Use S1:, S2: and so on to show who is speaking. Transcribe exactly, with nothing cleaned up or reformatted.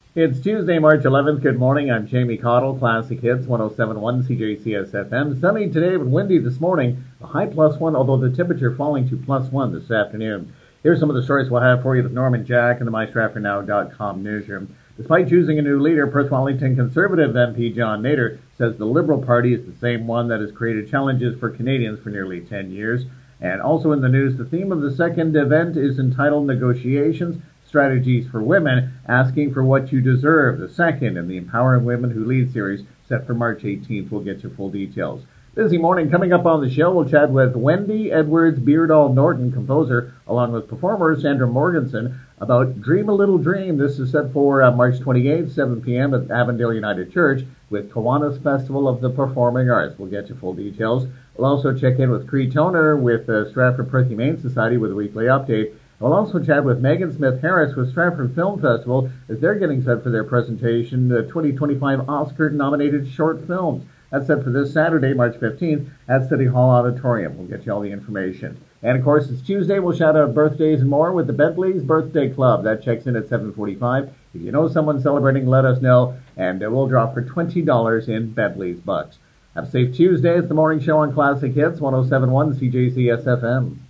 S1: It's Tuesday, March eleventh. Good morning. I'm Jamie Cottle, Classic Hits one oh seven point one C J C S F M. Sunny today but windy this morning. A high plus one, although the temperature falling to plus one this afternoon. Here's some of the stories we'll have for you with Norman Jack in the my stratford now dot com newsroom. Despite choosing a new leader, Perth Wellington Conservative M P John Nader says the Liberal Party is the same one that has created challenges for Canadians for nearly ten years. And also in the news, the theme of the second event is entitled Negotiations, Strategies for Women, Asking for What You Deserve, the second in the Empowering Women Who Lead series set for March eighteenth. We'll get you full details. Busy morning. Coming up on the show, we'll chat with Wendy Edwards Beardall Norton, composer, along with performer Sandra Morganson, about Dream a Little Dream. This is set for uh, March twenty-eighth, seven p.m. at Avondale United Church with Kiwanis Festival of the Performing Arts. We'll get you full details. We'll also check in with Cree Toner with the Stratford Perth Humane Society with a weekly update. We'll also chat with Megan Smith-Harris with Stratford Film Festival as they're getting set for their presentation, the twenty twenty-five Oscar-nominated short films. That's set for this Saturday, March fifteenth, at City Hall Auditorium. We'll get you all the information. And, of course, it's Tuesday. We'll shout out birthdays and more with the Bentley's Birthday Club. That checks in at seven forty-five. If you know someone celebrating, let us know, and we'll drop for twenty dollars in Bentley's bucks. Have a safe Tuesday. It's the morning show on Classic Hits, one oh seven point one C J C S F M.